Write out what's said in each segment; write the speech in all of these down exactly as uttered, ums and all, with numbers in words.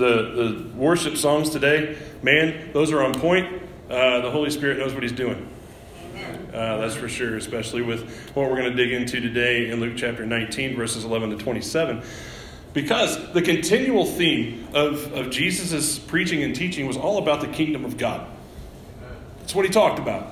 the, the worship songs today, man, those are on point. Uh, the Holy Spirit knows what he's doing. Uh, that's for sure, especially with what we're going to dig into today in Luke chapter nineteen, verses eleven to twenty-seven. Because the continual theme of, of Jesus' preaching and teaching was all about the kingdom of God. That's what he talked about.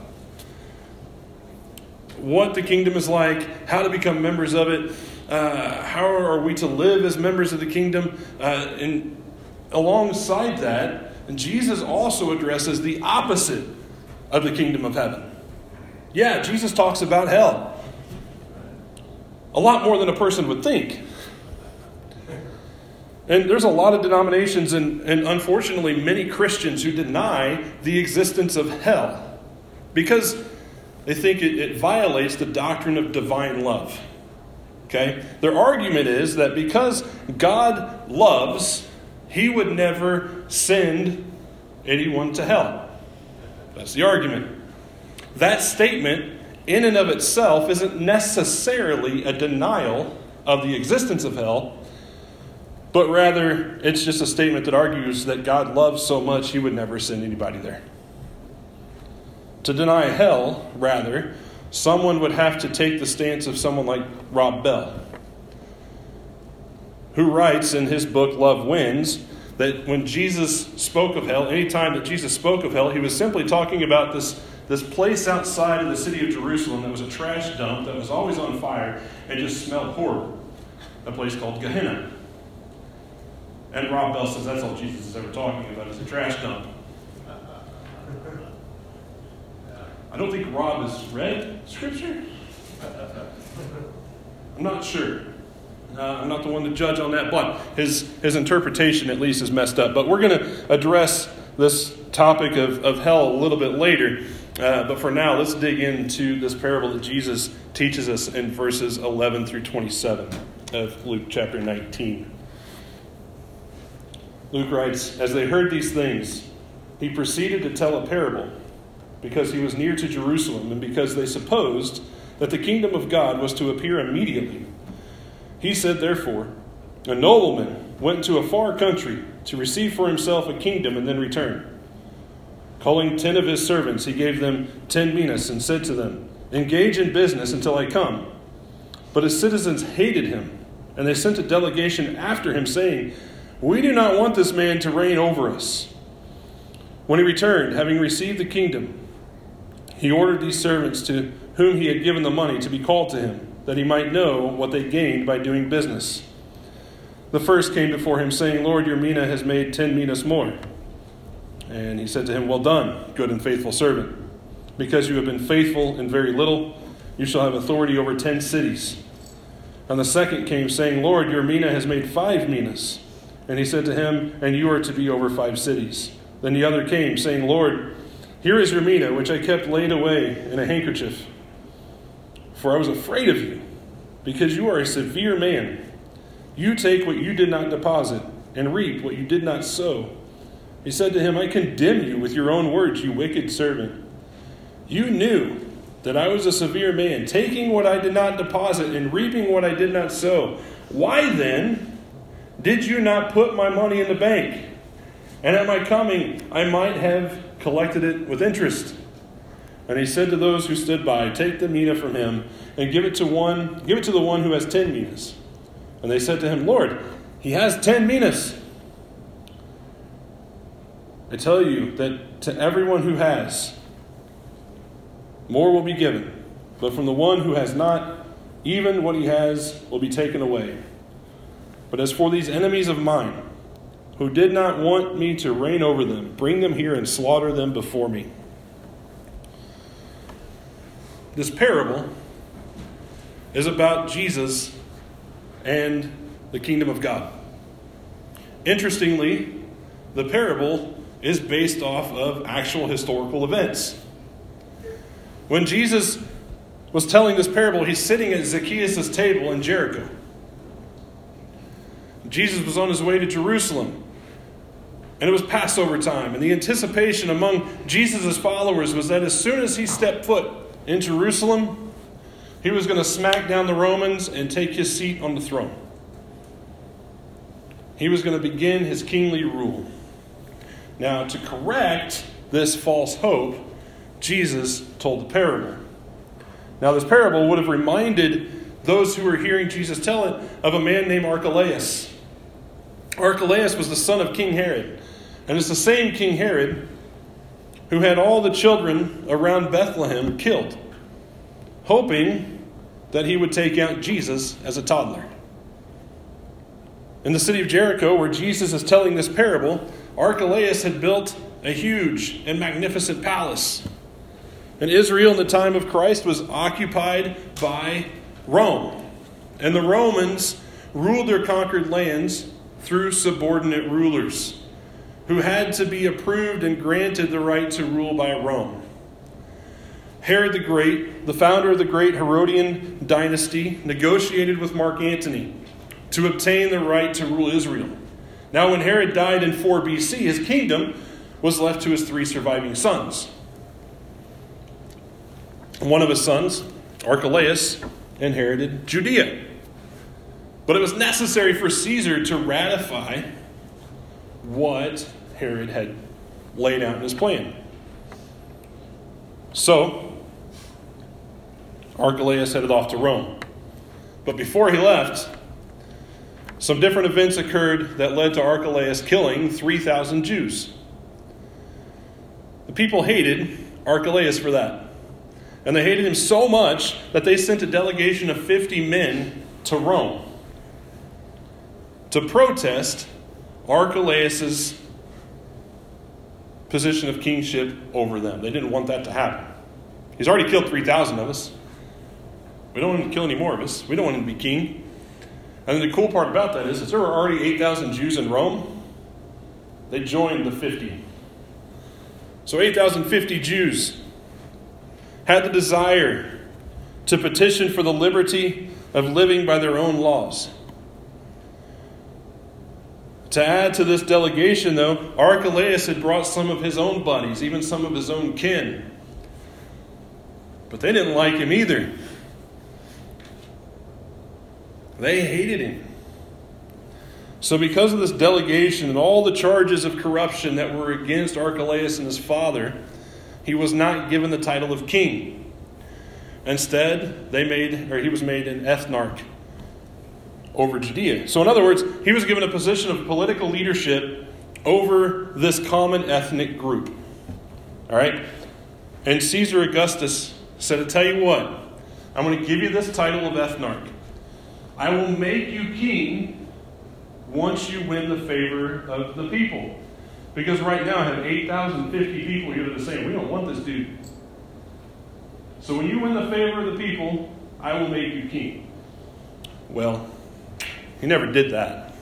What the kingdom is like, how to become members of it, uh, how are we to live as members of the kingdom. Uh, and alongside that, Jesus also addresses the opposite of the kingdom of heaven. Yeah, Jesus talks about hell. A lot more than a person would think. And there's a lot of denominations and, and unfortunately many Christians who deny the existence of hell because they think it, it violates the doctrine of divine love. Okay? Their argument is that because God loves, he would never send anyone to hell. That's the argument. That statement, in and of itself, isn't necessarily a denial of the existence of hell, but rather it's just a statement that argues that God loves so much he would never send anybody there. To deny hell, rather, someone would have to take the stance of someone like Rob Bell, who writes in his book, Love Wins, that when Jesus spoke of hell, anytime that Jesus spoke of hell, he was simply talking about this, this place outside of the city of Jerusalem that was a trash dump that was always on fire and just smelled horrible. A place called Gehenna. And Rob Bell says that's all Jesus is ever talking about is a trash dump. I don't think Rob has read Scripture. I'm not sure. Uh, I'm not the one to judge on that, but his, his interpretation at least is messed up. But we're going to address this topic of, of hell a little bit later. Uh, but for now, let's dig into this parable that Jesus teaches us in verses eleven through twenty-seven of Luke chapter nineteen. Luke writes, "As they heard these things, he proceeded to tell a parable, because he was near to Jerusalem, and because they supposed that the kingdom of God was to appear immediately. He said, therefore, a nobleman went into a far country to receive for himself a kingdom and then return. Calling ten of his servants, he gave them ten minas and said to them, 'Engage in business until I come.' But his citizens hated him, and they sent a delegation after him, saying, 'We do not want this man to reign over us.' When he returned, having received the kingdom, he ordered these servants to whom he had given the money to be called to him, that he might know what they gained by doing business. The first came before him, saying, 'Lord, your mina has made ten minas more.' And he said to him, 'Well done, good and faithful servant. Because you have been faithful in very little, you shall have authority over ten cities.' And the second came, saying, 'Lord, your mina has made five minas.' And he said to him, 'And you are to be over five cities.' Then the other came, saying, 'Lord, here is your mina, which I kept laid away in a handkerchief. For I was afraid of you, because you are a severe man. You take what you did not deposit, and reap what you did not sow.' He said to him, 'I condemn you with your own words, you wicked servant. You knew that I was a severe man, taking what I did not deposit, and reaping what I did not sow. Why then did you not put my money in the bank? And at my coming, I might have collected it with interest.' And he said to those who stood by, 'Take the mina from him, and give it to one, give it to the one who has ten minas.' And they said to him, 'Lord, he has ten minas.' I tell you that to everyone who has, more will be given. But from the one who has not, even what he has will be taken away. But as for these enemies of mine, who did not want me to reign over them, bring them here and slaughter them before me." This parable is about Jesus and the kingdom of God. Interestingly, the parable is based off of actual historical events. When Jesus was telling this parable, he's sitting at Zacchaeus' table in Jericho. Jesus was on his way to Jerusalem, and it was Passover time, and the anticipation among Jesus' followers was that as soon as he stepped foot in Jerusalem, he was going to smack down the Romans and take his seat on the throne. He was going to begin his kingly rule. Now, to correct this false hope, Jesus told the parable. Now, this parable would have reminded those who were hearing Jesus tell it of a man named Archelaus. Archelaus was the son of King Herod. And it's the same King Herod who had all the children around Bethlehem killed, hoping that he would take out Jesus as a toddler. In the city of Jericho, where Jesus is telling this parable, Archelaus had built a huge and magnificent palace. And Israel in the time of Christ was occupied by Rome. And the Romans ruled their conquered lands through subordinate rulers who had to be approved and granted the right to rule by Rome. Herod the Great, the founder of the great Herodian dynasty, negotiated with Mark Antony to obtain the right to rule Israel. Now, when Herod died in four B C, his kingdom was left to his three surviving sons. One of his sons, Archelaus, inherited Judea. But it was necessary for Caesar to ratify what Herod had laid out in his plan. So, Archelaus headed off to Rome. But before he left, some different events occurred that led to Archelaus killing three thousand Jews. The people hated Archelaus for that. And they hated him so much that they sent a delegation of fifty men to Rome to protest Archelaus' position of kingship over them. They didn't want that to happen. He's already killed three thousand of us. We don't want him to kill any more of us. We don't want him to be king. And then the cool part about that is, is there were already eight thousand Jews in Rome. They joined the fifty. So eight thousand fifty Jews had the desire to petition for the liberty of living by their own laws. To add to this delegation, though, Archelaus had brought some of his own buddies, even some of his own kin. But they didn't like him either. They hated him. So because of this delegation and all the charges of corruption that were against Archelaus and his father, he was not given the title of king. Instead, they made, or he was made an ethnarch over Judea. So in other words, he was given a position of political leadership over this common ethnic group. All right? And Caesar Augustus said, "I tell you what, I'm going to give you this title of ethnarch. I will make you king once you win the favor of the people." Because right now I have eight thousand fifty people here that are saying, we don't want this dude. So when you win the favor of the people, I will make you king. Well, he never did that.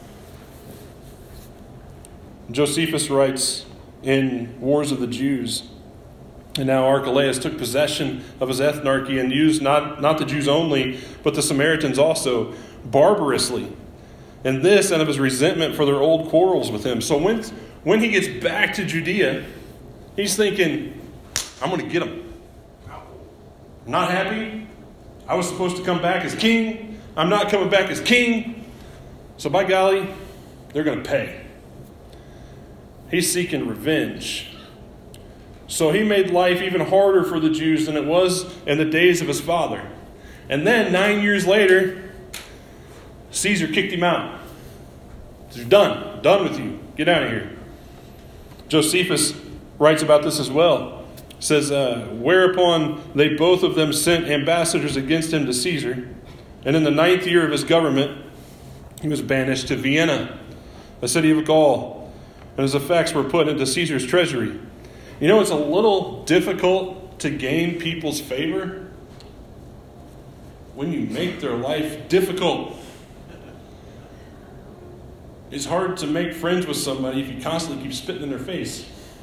Josephus writes in Wars of the Jews, and now Archelaus took possession of his ethnarchy and used not, not the Jews only, but the Samaritans also, barbarously. And this out of his resentment for their old quarrels with him. So when, when he gets back to Judea, he's thinking, I'm going to get him. I'm not happy. I was supposed to come back as king. I'm not coming back as king. So by golly, they're going to pay. He's seeking revenge. So he made life even harder for the Jews than it was in the days of his father. And then nine years later, Caesar kicked him out. You're done. Done with you. Get out of here. Josephus writes about this as well. Says, uh, whereupon they both of them sent ambassadors against him to Caesar. And in the ninth year of his government, he was banished to Vienna, a city of Gaul. And his effects were put into Caesar's treasury. You know, it's a little difficult to gain people's favor when you make their life difficult. It's hard to make friends with somebody if you constantly keep spitting in their face.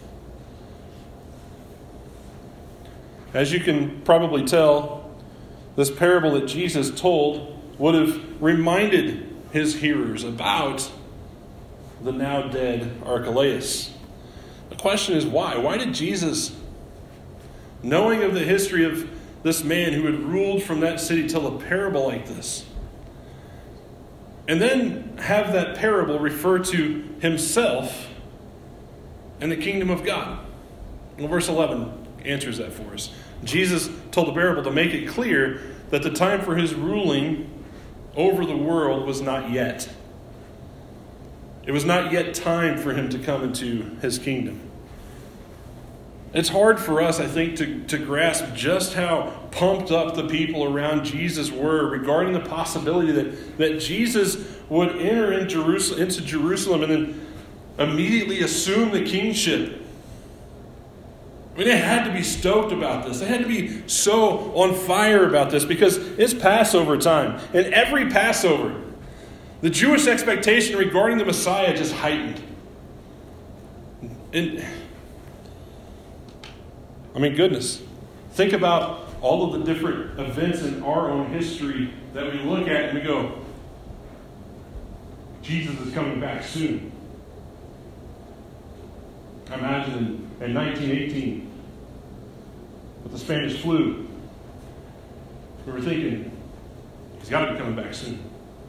As you can probably tell, this parable that Jesus told would have reminded his hearers about the now dead Archelaus. The question is why? Why did Jesus, knowing of the history of this man who had ruled from that city, tell a parable like this? And then have that parable refer to himself and the kingdom of God. Well, verse eleven answers that for us. Jesus told the parable to make it clear that the time for his ruling over the world was not yet. It was not yet time for him to come into his kingdom. It's hard for us, I think, to, to grasp just how pumped up the people around Jesus were regarding the possibility that, that Jesus would enter in Jerusalem, into Jerusalem and then immediately assume the kingship. I mean, they had to be stoked about this. They had to be so on fire about this because it's Passover time. And every Passover, the Jewish expectation regarding the Messiah just heightened. And, I mean, goodness. Think about all of the different events in our own history that we look at and we go, Jesus is coming back soon. I imagine in, in nineteen eighteen, with the Spanish flu, we were thinking, he's got to be coming back soon.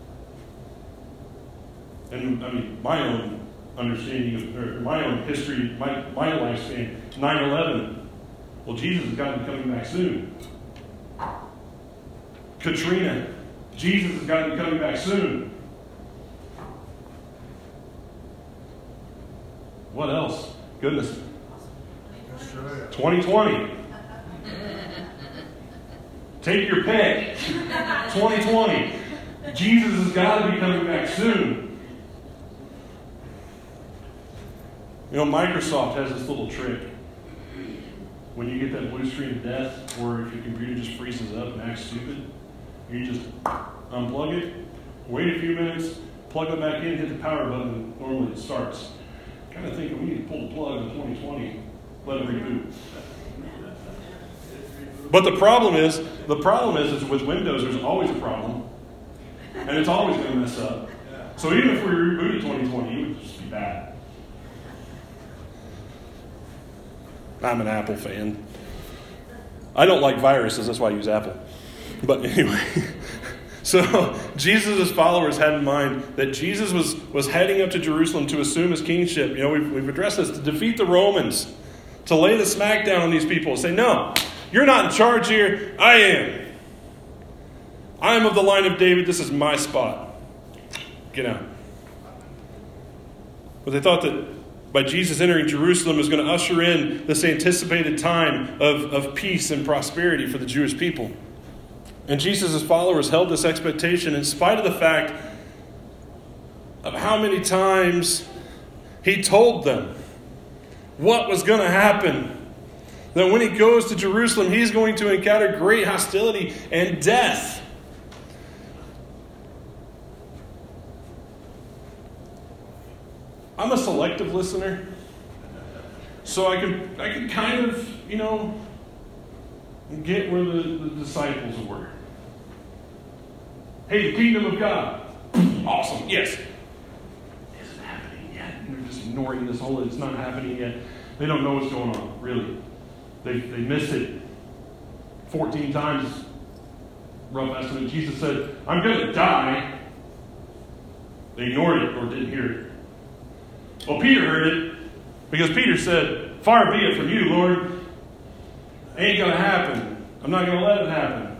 And, I mean, my own understanding of, or my own history, my, my lifespan, nine eleven, well, Jesus has got to be coming back soon. Katrina, Jesus has got to be coming back soon. What else? Goodness. twenty twenty. Take your pick. twenty twenty. Jesus has got to be coming back soon. You know, Microsoft has this little trick. When you get that blue screen of death, or if your computer just freezes up and acts stupid, you just unplug it, wait a few minutes, plug it back in, hit the power button, and normally it starts. Kind of thinking we need to pull the plug in twenty twenty, let it reboot. But the problem is, the problem is, is with Windows, there's always a problem, and it's always going to mess up. So even if we rebooted twenty twenty, it would just be bad. I'm an Apple fan. I don't like viruses, that's why I use Apple. But anyway, so Jesus' followers had in mind that Jesus was, was heading up to Jerusalem to assume his kingship. You know, we've, we've addressed this, to defeat the Romans, to lay the smackdown on these people, say, no, you're not in charge here, I am. I am of the line of David, this is my spot. Get out. But they thought that by Jesus entering Jerusalem was going to usher in this anticipated time of, of peace and prosperity for the Jewish people. And Jesus' followers held this expectation in spite of the fact of how many times he told them what was going to happen. That when he goes to Jerusalem, he's going to encounter great hostility and death. I'm a selective listener, so I can I can kind of, you know, get where the, the disciples were. Hey, the kingdom of God. Awesome, yes. Isn't happening yet. And they're just ignoring this whole, it's not happening yet. They don't know what's going on, really. They, they missed it fourteen times, rough estimate. Jesus said, I'm going to die. They ignored it or didn't hear it. Well, Peter heard it because Peter said, far be it from you, Lord. Ain't going to happen. I'm not going to let it happen.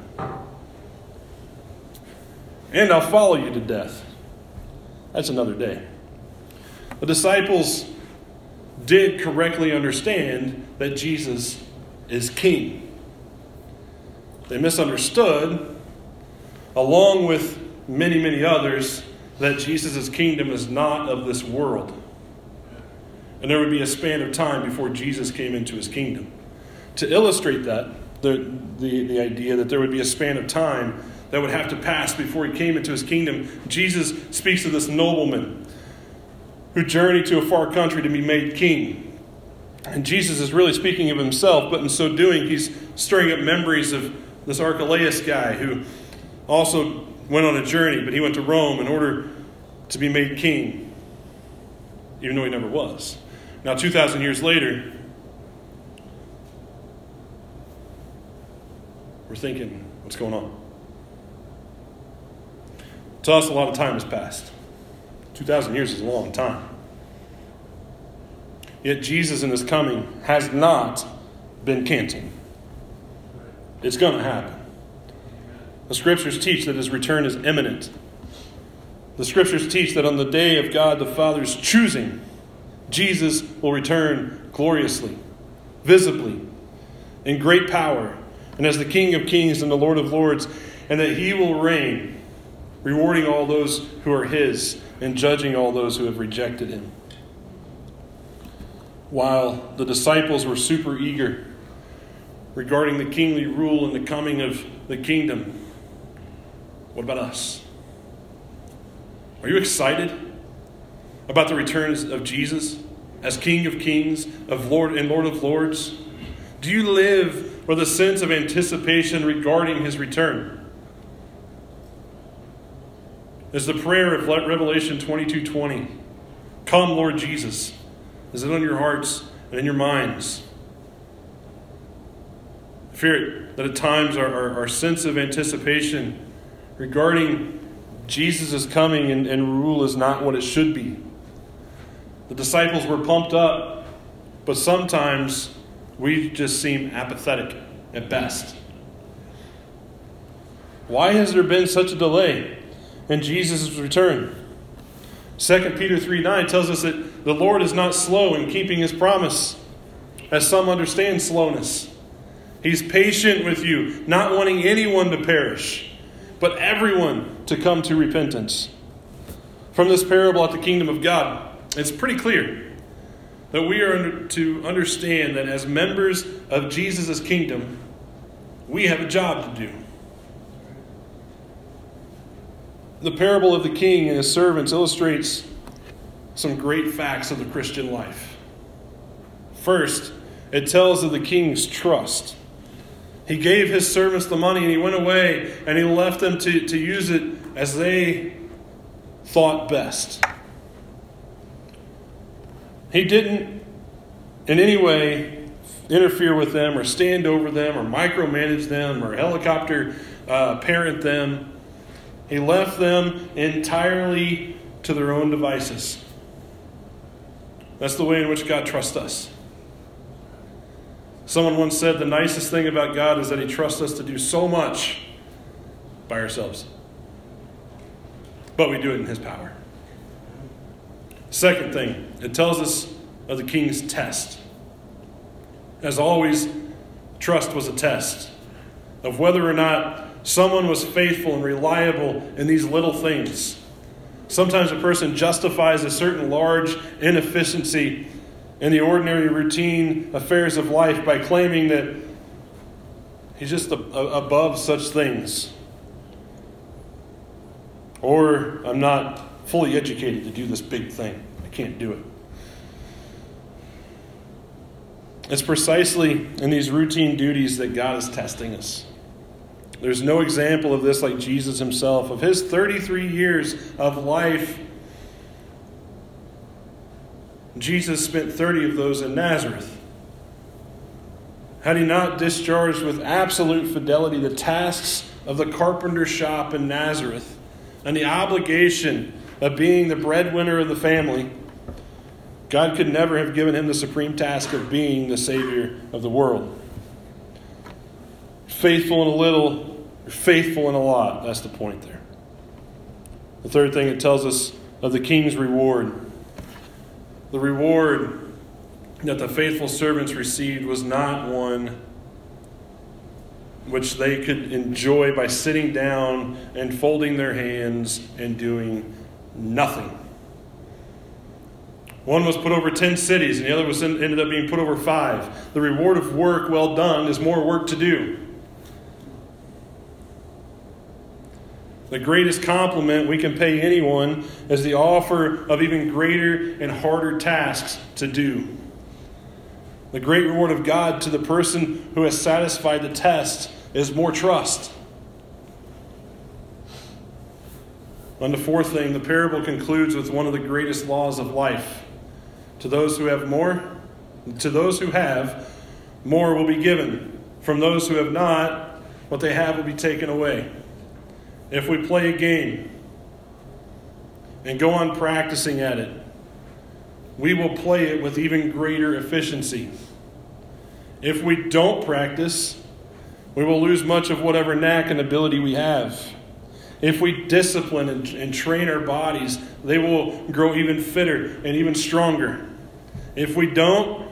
And I'll follow you to death. That's another day. The disciples did correctly understand that Jesus is king. They misunderstood, along with many, many others, that Jesus' kingdom is not of this world. And there would be a span of time before Jesus came into his kingdom. To illustrate that, the, the, the idea that there would be a span of time that would have to pass before he came into his kingdom, Jesus speaks of this nobleman who journeyed to a far country to be made king. And Jesus is really speaking of himself, but in so doing, he's stirring up memories of this Archelaus guy who also went on a journey, but he went to Rome in order to be made king, even though he never was. Now, two thousand years later, we're thinking, what's going on? To us, a lot of time has passed. two thousand years is a long time. Yet Jesus in his coming has not been canting. It's going to happen. The Scriptures teach that his return is imminent. The Scriptures teach that on the day of God the Father's choosing, Jesus will return gloriously, visibly, in great power, and as the King of Kings and the Lord of Lords, and that he will reign, rewarding all those who are his and judging all those who have rejected him. While the disciples were super eager regarding the kingly rule and the coming of the kingdom, what about us? Are you excited about the returns of Jesus as King of Kings, of Lord and Lord of Lords? Do you live with a sense of anticipation regarding his return? Is the prayer of Revelation twenty-two twenty, "Come, Lord Jesus," is it on your hearts and in your minds? I fear that at times our, our, our sense of anticipation regarding Jesus' coming and, and rule is not what it should be. The disciples were pumped up, but sometimes we just seem apathetic at best. Why has there been such a delay in Jesus' return? Second Peter three nine tells us that the Lord is not slow in keeping his promise, as some understand slowness. He's patient with you, not wanting anyone to perish, but everyone to come to repentance. From this parable at the kingdom of God, it's pretty clear that we are to understand that as members of Jesus' kingdom, we have a job to do. The parable of the king and his servants illustrates some great facts of the Christian life. First, it tells of the king's trust. He gave his servants the money and he went away and he left them to, to use it as they thought best. He didn't in any way interfere with them or stand over them or micromanage them or helicopter uh, parent them. He left them entirely to their own devices. That's the way in which God trusts us. Someone once said the nicest thing about God is that he trusts us to do so much by ourselves. But we do it in his power. Second thing, it tells us of the king's test. As always, trust was a test of whether or not someone was faithful and reliable in these little things. Sometimes a person justifies a certain large inefficiency in the ordinary routine affairs of life by claiming that he's just above such things. Or I'm not fully educated to do this big thing. I can't do it. It's precisely in these routine duties that God is testing us. There's no example of this like Jesus himself. Of his thirty-three years of life, Jesus spent thirty of those in Nazareth. Had he not discharged with absolute fidelity the tasks of the carpenter shop in Nazareth and the obligation of being the breadwinner of the family, God could never have given him the supreme task of being the Savior of the world. Faithful in a little, faithful in a lot. That's the point there. The third thing it tells us of the king's reward. The reward that the faithful servants received was not one which they could enjoy by sitting down and folding their hands and doing nothing. One was put over ten cities, and the other was in, ended up being put over five. The reward of work well done is more work to do. The greatest compliment we can pay anyone is the offer of even greater and harder tasks to do. The great reward of God to the person who has satisfied the test is more trust. And the fourth thing, the parable concludes with one of the greatest laws of life. To those who have more, to those who have, more will be given. From those who have not, what they have will be taken away. If we play a game, and go on practicing at it, we will play it with even greater efficiency. If we don't practice, we will lose much of whatever knack and ability we have. If we discipline and, and train our bodies, they will grow even fitter and even stronger. If we don't,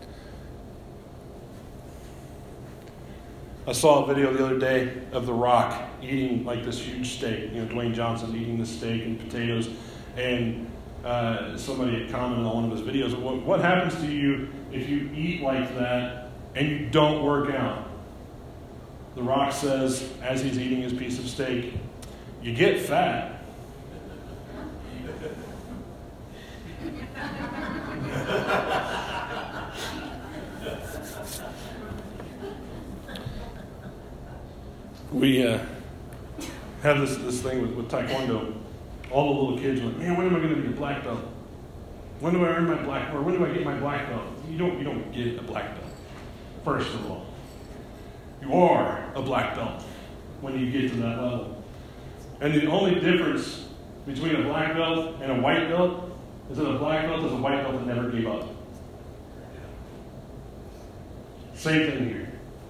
I saw a video the other day of The Rock eating like this huge steak. You know, Dwayne Johnson eating the steak and potatoes. And uh, somebody had commented on one of his videos, what, what happens to you if you eat like that and you don't work out? The Rock says, as he's eating his piece of steak, you get fat. We uh, have this, this thing with, with Taekwondo. All the little kids are like, man, when am I going to be a black belt? When do I earn my black, or when do I get my black belt? You don't, you don't get a black belt, first of all. You are a black belt when you get to that level. And the only difference between a black belt and a white belt is that a black belt is a white belt that never gave up. Same thing here.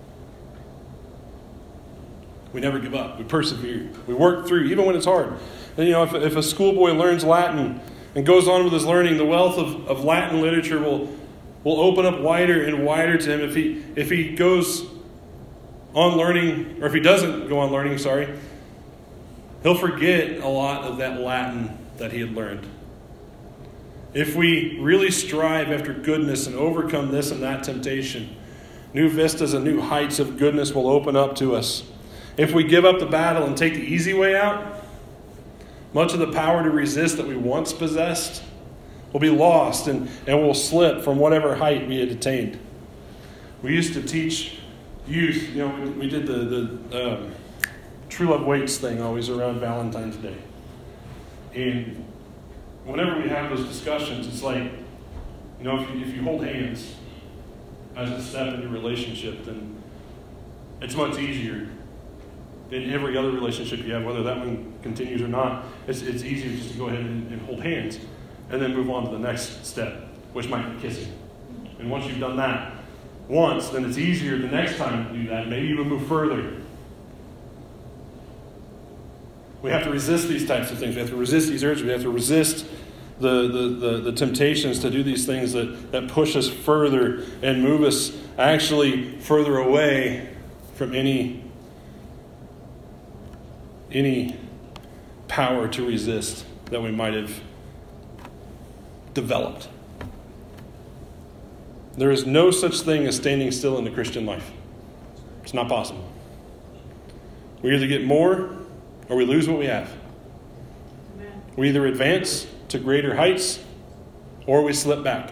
We never give up. We persevere. We work through, even when it's hard. And, you know, if, if a schoolboy learns Latin and goes on with his learning, the wealth of, of Latin literature will, will open up wider and wider to him. If he if he goes on learning, or if he doesn't go on learning, sorry, he'll forget a lot of that Latin that he had learned. If we really strive after goodness and overcome this and that temptation, new vistas and new heights of goodness will open up to us. If we give up the battle and take the easy way out, much of the power to resist that we once possessed will be lost and, and will slip from whatever height we had attained. We used to teach youth, you know, we, we did the, the um, True Love Waits thing always around Valentine's Day. And whenever we have those discussions, it's like, you know, if you, if you hold hands as a step in your relationship, then it's much easier than every other relationship you have, whether that one continues or not. It's, it's easier just to go ahead and, and hold hands and then move on to the next step, which might be kissing. And once you've done that once, then it's easier the next time to do that, maybe even move further. We have to resist these types of things. We have to resist these urges. We have to resist the, the, the, the temptations to do these things that, that push us further and move us actually further away from any any power to resist that we might have developed. There is no such thing as standing still in the Christian life. It's not possible. We either get more or we lose what we have. We either advance to greater heights or we slip back.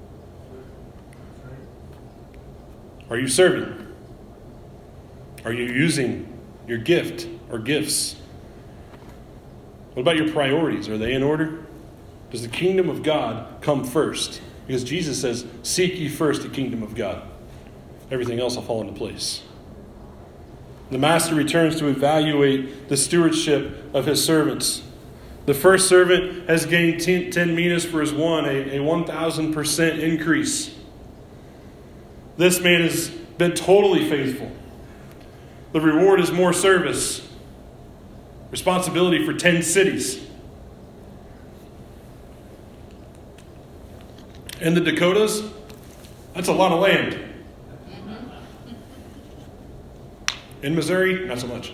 Are you serving? Are you using your gift or gifts? What about your priorities? Are they in order? Does the kingdom of God come first? Because Jesus says, seek ye first the kingdom of God. Everything else will fall into place. The master returns to evaluate the stewardship of his servants. The first servant has gained ten minas for his one, a, a one thousand percent increase. This man has been totally faithful. The reward is more service. Responsibility for ten cities. In the Dakotas, that's a lot of land. In Missouri, not so much.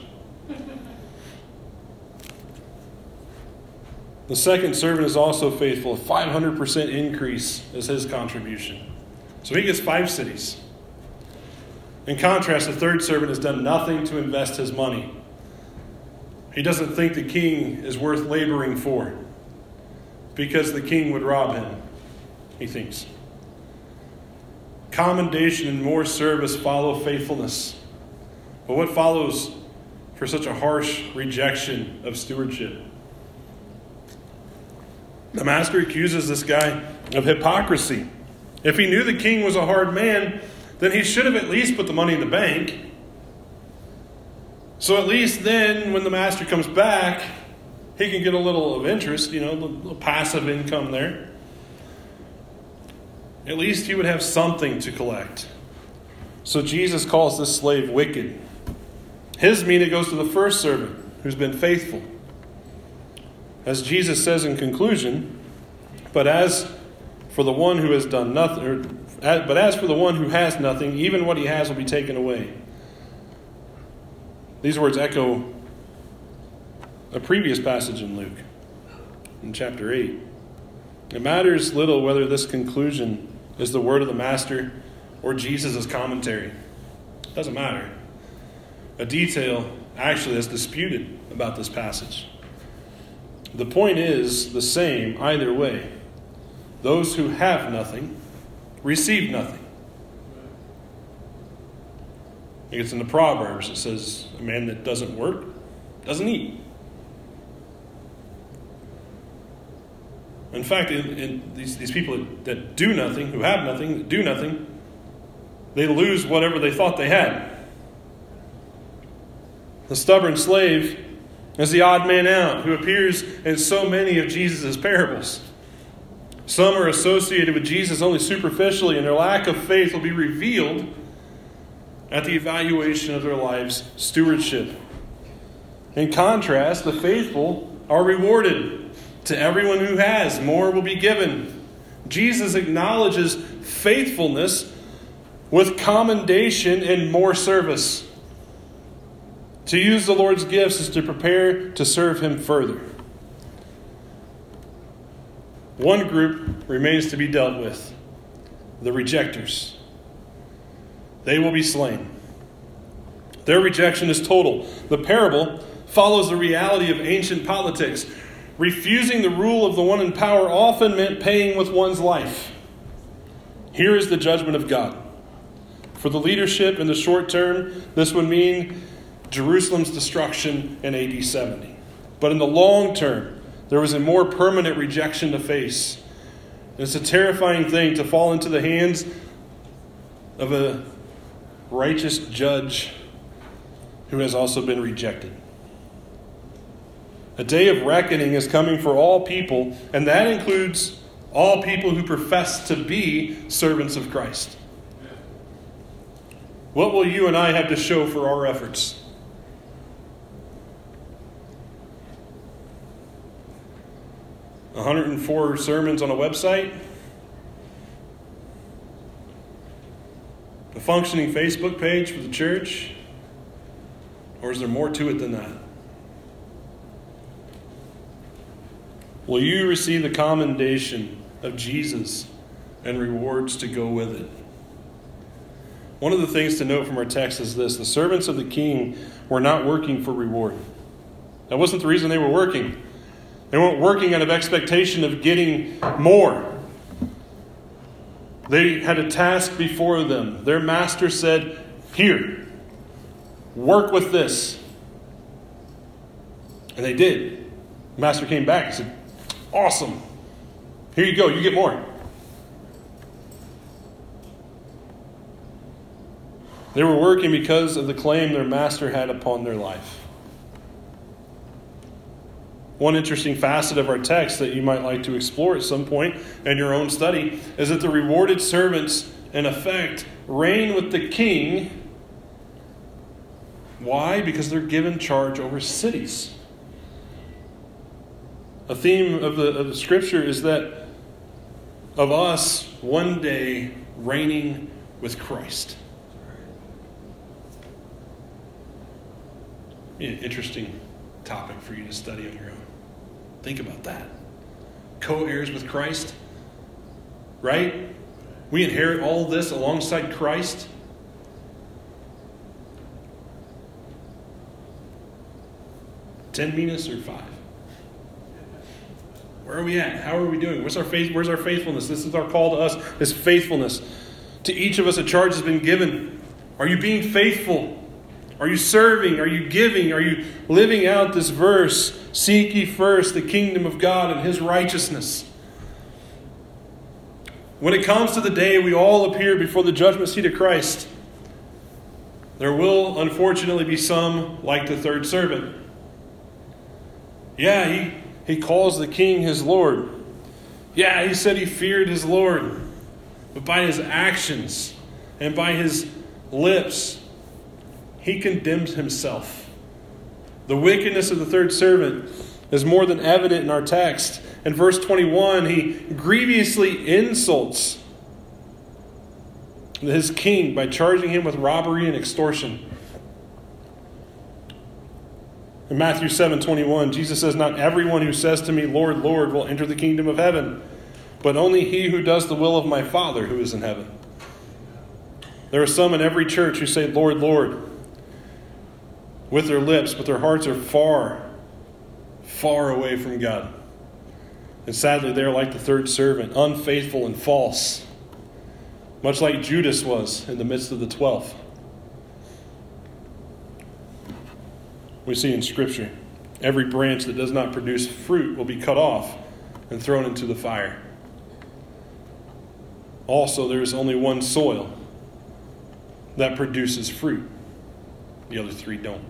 The second servant is also faithful. A five hundred percent increase is his contribution. So he gets five cities. In contrast, the third servant has done nothing to invest his money. He doesn't think the king is worth laboring for because the king would rob him, he thinks. Commendation and more service follow faithfulness. But what follows for such a harsh rejection of stewardship? The master accuses this guy of hypocrisy. If he knew the king was a hard man, then he should have at least put the money in the bank. So at least then, when the master comes back, he can get a little of interest, you know, a little passive income there. At least he would have something to collect. So Jesus calls this slave wicked. His meaning goes to the first servant who's been faithful. As Jesus says in conclusion, but as for the one who has done nothing, or, but as for the one who has nothing, even what he has will be taken away. These words echo a previous passage in Luke, in chapter eight. It matters little whether this conclusion is the word of the Master or Jesus' commentary. It doesn't matter. A detail actually is disputed about this passage. The point is the same either way. Those who have nothing receive nothing. I think it's in the Proverbs. It says, a man that doesn't work doesn't eat. In fact, in, in these, these people that, that do nothing, who have nothing, that do nothing, they lose whatever they thought they had. The stubborn slave is the odd man out who appears in so many of Jesus' parables. Some are associated with Jesus only superficially, and their lack of faith will be revealed at the evaluation of their life's stewardship. In contrast, the faithful are rewarded. To everyone who has, more will be given. Jesus acknowledges faithfulness with commendation and more service. To use the Lord's gifts is to prepare to serve Him further. One group remains to be dealt with: the rejectors. They will be slain. Their rejection is total. The parable follows the reality of ancient politics. Refusing the rule of the one in power often meant paying with one's life. Here is the judgment of God. For the leadership in the short term, this would mean Jerusalem's destruction in A D seventy. But in the long term, there was a more permanent rejection to face. And it's a terrifying thing to fall into the hands of a righteous judge who has also been rejected. A day of reckoning is coming for all people, and that includes all people who profess to be servants of Christ. What will you and I have to show for our efforts? one hundred four sermons on a website? A functioning Facebook page for the church? Or is there more to it than that? Will you receive the commendation of Jesus and rewards to go with it? One of the things to note from our text is this: the servants of the king were not working for reward. That wasn't the reason they were working. They weren't working out of expectation of getting more. They had a task before them. Their master said, "Here, work with this." And they did. The master came back and said, "Awesome. Here you go. You get more." They were working because of the claim their master had upon their life. One interesting facet of our text that you might like to explore at some point in your own study is that the rewarded servants, in effect, reign with the king. Why? Because they're given charge over cities. A theme of the, of the Scripture is that of us one day reigning with Christ. An interesting topic for you to study on your own. Think about that. Co-heirs with Christ, right? We inherit all this alongside Christ. Ten minas or five? Where are we at? How are we doing? What's our faith? Where's our faithfulness? This is our call to us, this faithfulness. To each of us, a charge has been given. Are you being faithful? Are you serving? Are you giving? Are you living out this verse? Seek ye first the kingdom of God and His righteousness. When it comes to the day we all appear before the judgment seat of Christ, there will unfortunately be some like the third servant. Yeah, he, he calls the king his Lord. Yeah, he said he feared his Lord. But by his actions and by his lips, he condemns himself. The wickedness of the third servant is more than evident in our text. In verse twenty-one, he grievously insults his king by charging him with robbery and extortion. In Matthew seven twenty-one, Jesus says, "Not everyone who says to me, 'Lord, Lord,' will enter the kingdom of heaven, but only he who does the will of my Father who is in heaven." There are some in every church who say, "Lord, Lord," with their lips, but their hearts are far, far away from God. And sadly, they're like the third servant, unfaithful and false, much like Judas was in the midst of the twelve. We see in Scripture, every branch that does not produce fruit will be cut off and thrown into the fire. Also, there is only one soil that produces fruit. The other three don't.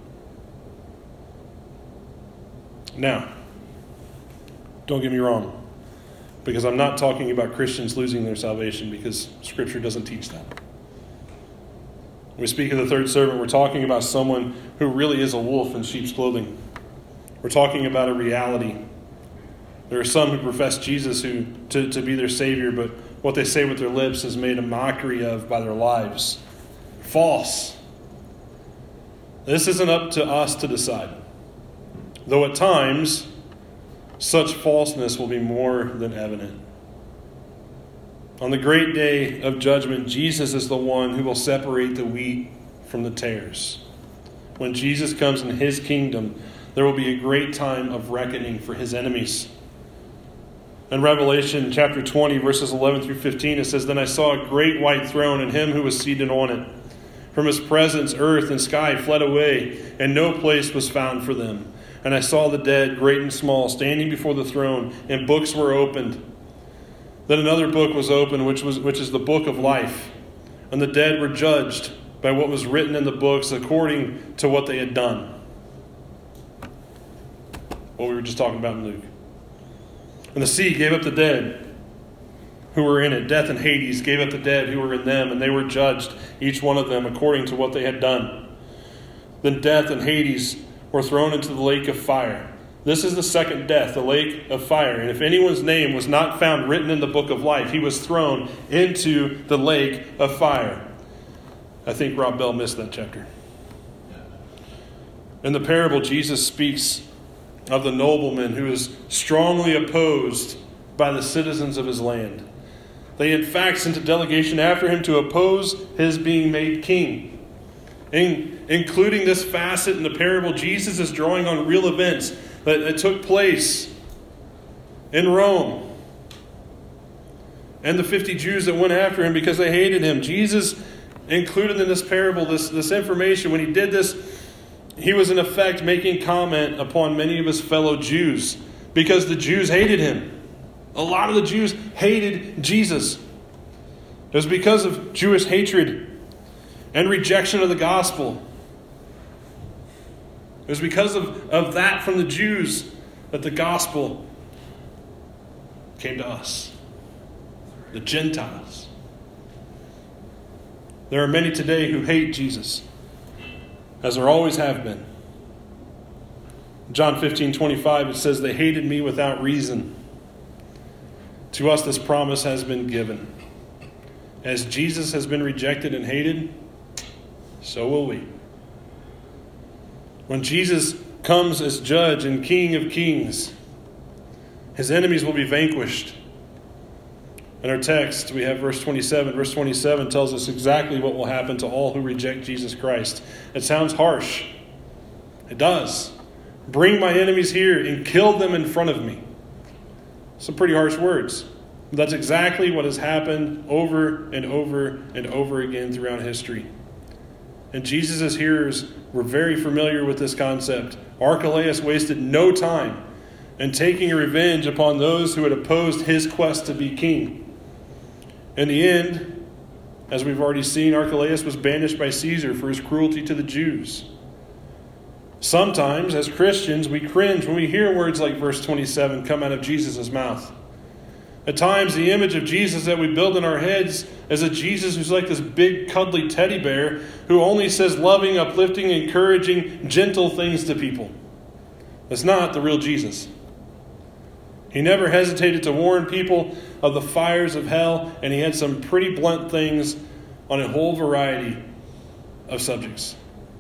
Now, don't get me wrong, because I'm not talking about Christians losing their salvation, because Scripture doesn't teach that. When we speak of the third servant, we're talking about someone who really is a wolf in sheep's clothing. We're talking about a reality. There are some who profess Jesus who to, to be their Savior, but what they say with their lips is made a mockery of by their lives. False. This isn't up to us to decide. Though at times, such falseness will be more than evident. On the great day of judgment, Jesus is the one who will separate the wheat from the tares. When Jesus comes in his kingdom, there will be a great time of reckoning for his enemies. In Revelation chapter twenty, verses eleven through fifteen, it says, "Then I saw a great white throne and him who was seated on it. From his presence, earth and sky fled away, and no place was found for them. And I saw the dead, great and small, standing before the throne, and books were opened. Then another book was opened, which was which is the book of life. And the dead were judged by what was written in the books according to what they had done." What we were just talking about in Luke. "And the sea gave up the dead who were in it. Death and Hades gave up the dead who were in them, and they were judged, each one of them, according to what they had done. Then death and Hades were thrown into the lake of fire. This is the second death, the lake of fire. And if anyone's name was not found written in the book of life, he was thrown into the lake of fire." I think Rob Bell missed that chapter. In the parable, Jesus speaks of the nobleman who is strongly opposed by the citizens of his land. They in fact sent a delegation after him to oppose his being made king. In, including this facet in the parable, Jesus is drawing on real events that, that took place in Rome. And the fifty Jews that went after him because they hated him. Jesus included in this parable this, this information. When he did this, he was in effect making comment upon many of his fellow Jews because the Jews hated him. A lot of the Jews hated Jesus. It was because of Jewish hatred and rejection of the gospel. It was because of, of that from the Jews that the gospel came to us, the Gentiles. There are many today who hate Jesus, as there always have been. John fifteen twenty-five, it says, "They hated me without reason. To us this promise has been given. As Jesus has been rejected and hated, so will we." When Jesus comes as judge and King of kings, his enemies will be vanquished. In our text, we have verse twenty-seven. Verse twenty-seven tells us exactly what will happen to all who reject Jesus Christ. It sounds harsh. It does. "Bring my enemies here and kill them in front of me." Some pretty harsh words. But that's exactly what has happened over and over and over again throughout history. And Jesus' hearers were very familiar with this concept. Archelaus wasted no time in taking revenge upon those who had opposed his quest to be king. In the end, as we've already seen, Archelaus was banished by Caesar for his cruelty to the Jews. Sometimes, as Christians, we cringe when we hear words like verse twenty-seven come out of Jesus' mouth. At times, the image of Jesus that we build in our heads is a Jesus who's like this big, cuddly teddy bear who only says loving, uplifting, encouraging, gentle things to people. That's not the real Jesus. He never hesitated to warn people of the fires of hell, and he had some pretty blunt things on a whole variety of subjects.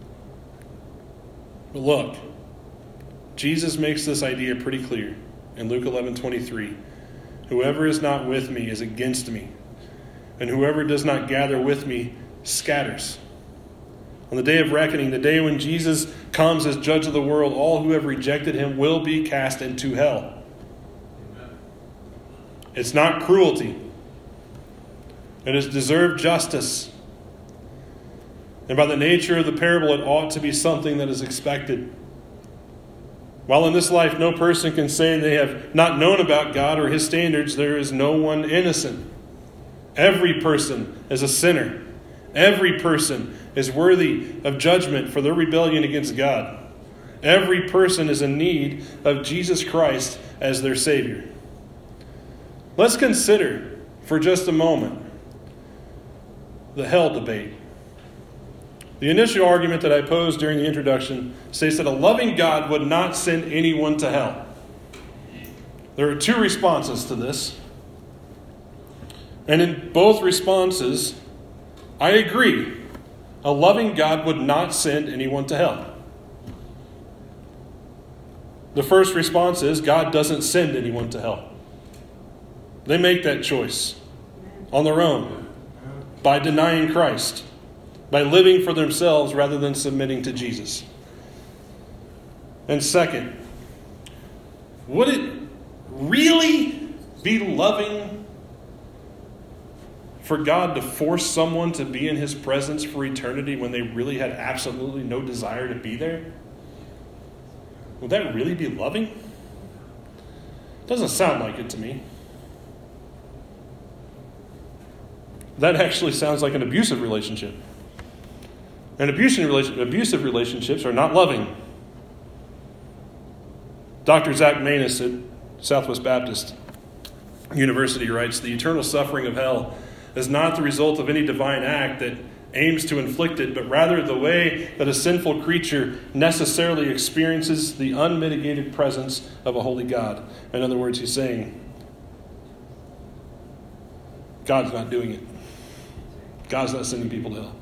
But look, Jesus makes this idea pretty clear in Luke eleven twenty-three. Whoever is not with me is against me, and whoever does not gather with me scatters. On the day of reckoning, the day when Jesus comes as judge of the world, all who have rejected him will be cast into hell. It's not cruelty. It is deserved justice. And by the nature of the parable, it ought to be something that is expected. While in this life no person can say they have not known about God or his standards, there is no one innocent. Every person is a sinner. Every person is worthy of judgment for their rebellion against God. Every person is in need of Jesus Christ as their Savior. Let's consider for just a moment the hell debate. The initial argument that I posed during the introduction states that a loving God would not send anyone to hell. There are two responses to this. And in both responses, I agree. A loving God would not send anyone to hell. The first response is God doesn't send anyone to hell. They make that choice on their own by denying Christ, by living for themselves rather than submitting to Jesus. And second, would it really be loving for God to force someone to be in his presence for eternity when they really had absolutely no desire to be there? Would that really be loving? Doesn't sound like it to me. That actually sounds like an abusive relationship. And abusive relationships are not loving. Doctor Zach Manus at Southwest Baptist University writes, the eternal suffering of hell is not the result of any divine act that aims to inflict it, but rather the way that a sinful creature necessarily experiences the unmitigated presence of a holy God. In other words, he's saying, God's not doing it. God's not sending people to hell.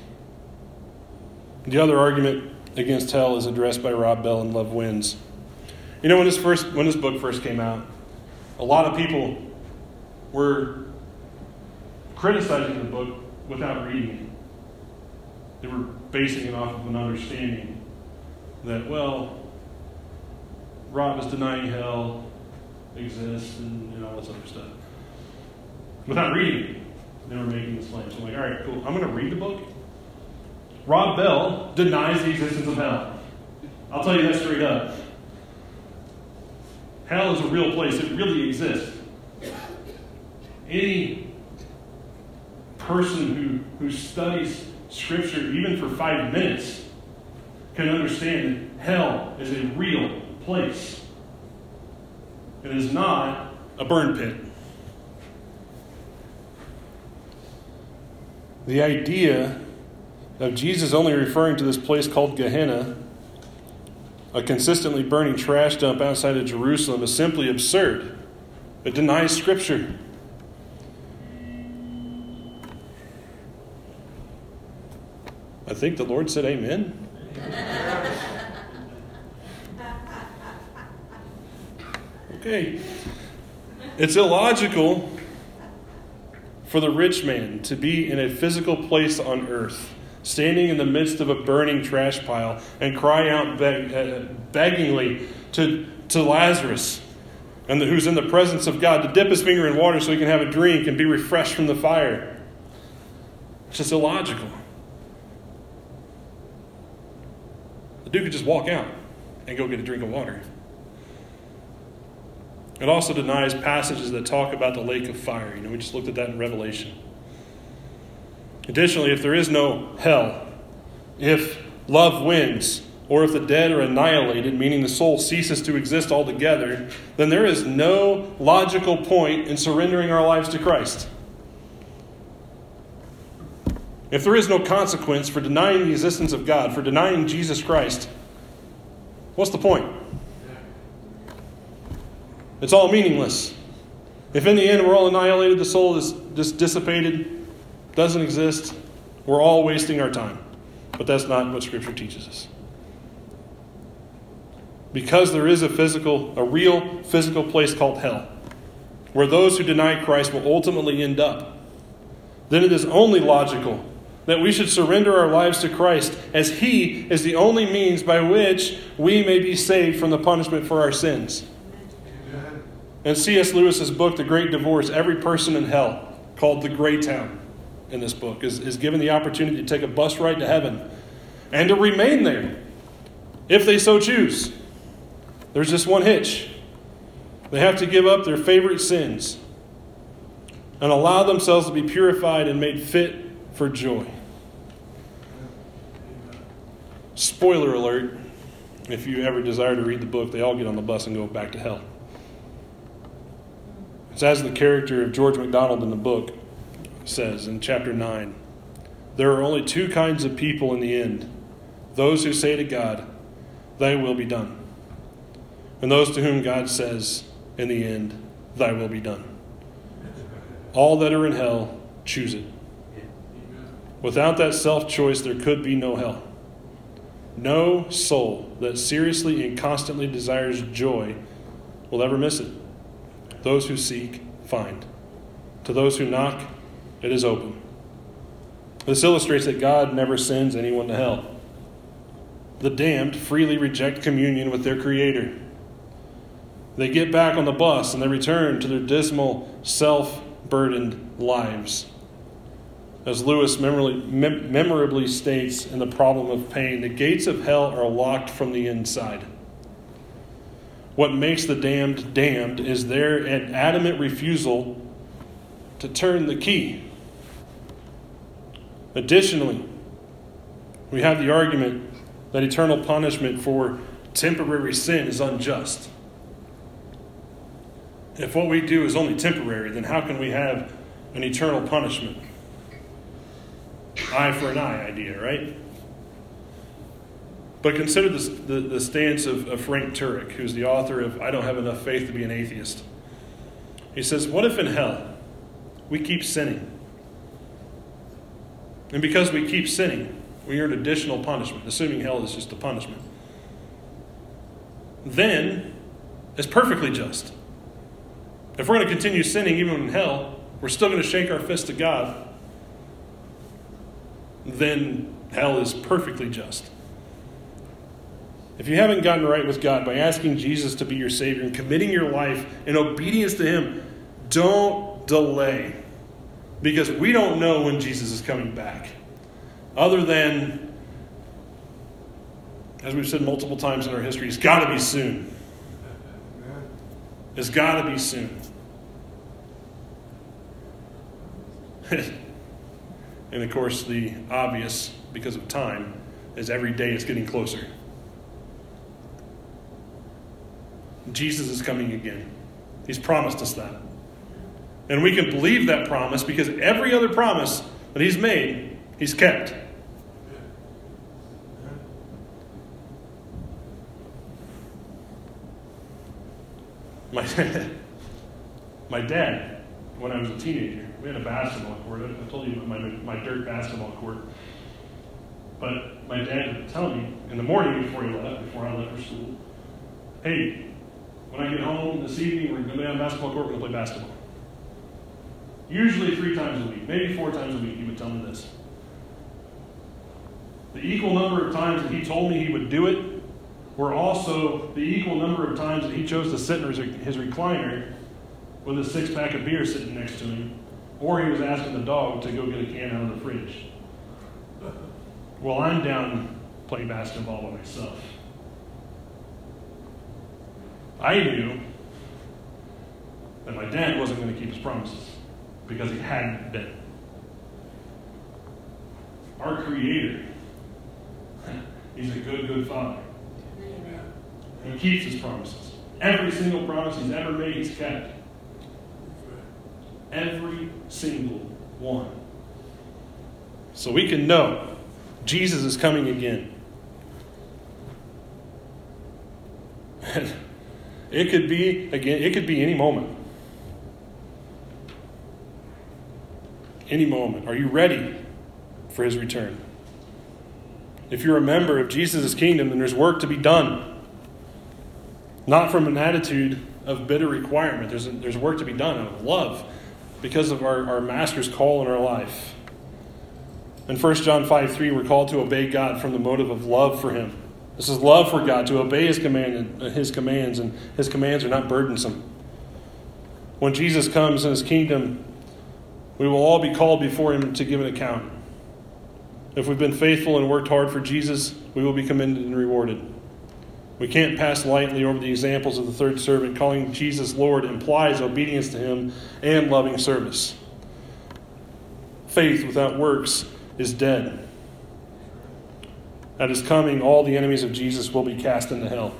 The other argument against hell is addressed by Rob Bell in Love Wins. You know, when this first when this book first came out, a lot of people were criticizing the book without reading it. They were basing it off of an understanding that, well, Rob is denying hell exists and, and all this other stuff. Without reading it, they were making this claim. So I'm like, all right, cool. I'm going to read the book. Rob Bell denies the existence of hell. I'll tell you that straight up. Hell is a real place. It really exists. Any person who, who studies Scripture, even for five minutes, can understand that hell is a real place. It is not a burn pit. The idea of Jesus only referring to this place called Gehenna, a consistently burning trash dump outside of Jerusalem, is simply absurd. It denies Scripture. I think the Lord said amen. Okay. It's illogical for the rich man to be in a physical place on earth, standing in the midst of a burning trash pile, and cry out beg, uh, beggingly to, to Lazarus, and the, who's in the presence of God, to dip his finger in water so he can have a drink and be refreshed from the fire. It's just illogical. The dude could just walk out and go get a drink of water. It also denies passages that talk about the lake of fire. You know, we just looked at that in Revelation. Additionally, if there is no hell, if love wins, or if the dead are annihilated, meaning the soul ceases to exist altogether, then there is no logical point in surrendering our lives to Christ. If there is no consequence for denying the existence of God, for denying Jesus Christ, what's the point? It's all meaningless. If in the end we're all annihilated, the soul is just dissipated, doesn't exist, we're all wasting our time. But that's not what Scripture teaches us. Because there is a physical, a real physical place called hell, where those who deny Christ will ultimately end up, then it is only logical that we should surrender our lives to Christ, as He is the only means by which we may be saved from the punishment for our sins. Amen. In C S Lewis's book, The Great Divorce, every person in hell, called the Greytown in this book, is, is given the opportunity to take a bus ride to heaven and to remain there if they so choose. There's just one hitch. They have to give up their favorite sins and allow themselves to be purified and made fit for joy. Spoiler alert, if you ever desire to read the book, they all get on the bus and go back to hell. It's as the character of George MacDonald in the book says in chapter nine, there are only two kinds of people in the end. Those who say to God, thy will be done. And those to whom God says, in the end, thy will be done. All that are in hell, choose it. Without that self-choice, there could be no hell. No soul that seriously and constantly desires joy will ever miss it. Those who seek, find. To those who knock, it is open. This illustrates that God never sends anyone to hell. The damned freely reject communion with their Creator. They get back on the bus and they return to their dismal, self-burdened lives. As Lewis memorably, mem- memorably states in The Problem of Pain, the gates of hell are locked from the inside. What makes the damned damned is their adamant refusal to turn the key. Additionally, we have the argument that eternal punishment for temporary sin is unjust. If what we do is only temporary, then how can we have an eternal punishment? Eye for an eye idea, right? But consider this, the, the stance of, of Frank Turek, who's the author of I Don't Have Enough Faith to Be an Atheist. He says, what if in hell we keep sinning? And because we keep sinning, we earn additional punishment, assuming hell is just a punishment. Then, it's perfectly just. If we're going to continue sinning even in hell, we're still going to shake our fist at God, then hell is perfectly just. If you haven't gotten right with God by asking Jesus to be your Savior and committing your life in obedience to Him, don't delay. Because we don't know when Jesus is coming back. Other than, as we've said multiple times in our history, it's got to be soon. It's got to be soon. And of course, the obvious, because of time, is every day it's getting closer. Jesus is coming again. He's promised us that. And we can believe that promise because every other promise that He's made, He's kept. My, my dad, when I was a teenager, we had a basketball court. I told you about my, my dirt basketball court. But my dad would tell me in the morning before he left, before I left for school, hey, when I get home this evening, we're going to be on the basketball court, we're going to play basketball. Usually three times a week, maybe four times a week, he would tell me this. The equal number of times that he told me he would do it were also the equal number of times that he chose to sit in his, his recliner with a six-pack of beer sitting next to him, or he was asking the dog to go get a can out of the fridge. Well, I'm down playing basketball by myself. I knew that my dad wasn't going to keep his promises because he hadn't been. Our Creator, He's a good, good Father. He keeps His promises. Every single promise He's ever made, He's kept. Every single one. So we can know Jesus is coming again. And it could be, again, it could be any moment. Any moment. Are you ready for His return? If you're a member of Jesus' kingdom, then there's work to be done. Not from an attitude of bitter requirement. There's, a, there's work to be done out of love because of our, our Master's call in our life. In First John five three, we're called to obey God from the motive of love for Him. This is love for God, to obey His command, His commands, and His commands are not burdensome. When Jesus comes in His kingdom, we will all be called before Him to give an account. If we've been faithful and worked hard for Jesus, we will be commended and rewarded. We can't pass lightly over the examples of the third servant. Calling Jesus Lord implies obedience to Him and loving service. Faith without works is dead. At His coming, all the enemies of Jesus will be cast into hell.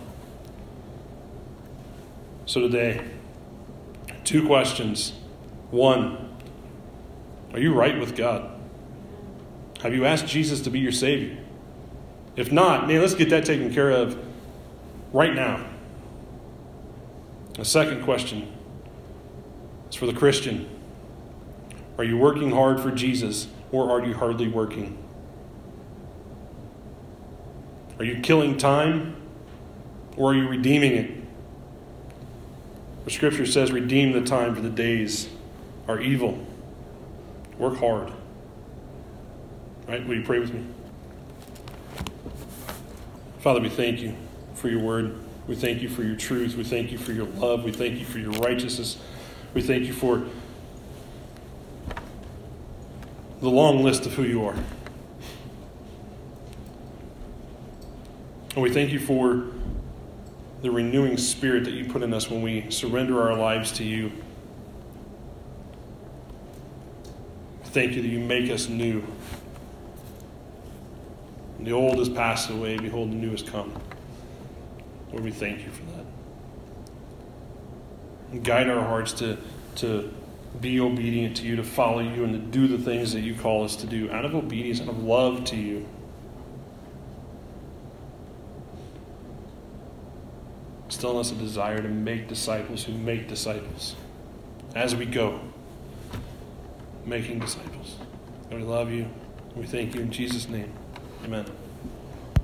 So today, two questions. One, are you right with God? Have you asked Jesus to be your Savior? If not, man, let's get that taken care of right now. The second question is for the Christian. Are you working hard for Jesus, or are you hardly working? Are you killing time, or are you redeeming it? The Scripture says, redeem the time, for the days are evil. Work hard. Right? Will you pray with me? Father, we thank You for Your word. We thank You for Your truth. We thank You for Your love. We thank You for Your righteousness. We thank You for the long list of who You are. And we thank You for the renewing spirit that You put in us when we surrender our lives to You. Thank You that You make us new. And the old has passed away. Behold, the new has come. Lord, we thank You for that. And guide our hearts to, to be obedient to You, to follow You, and to do the things that You call us to do out of obedience, out of love to You. Instill in us a desire to make disciples who make disciples as we go, making disciples. And we love You. We thank You in Jesus' name. Amen.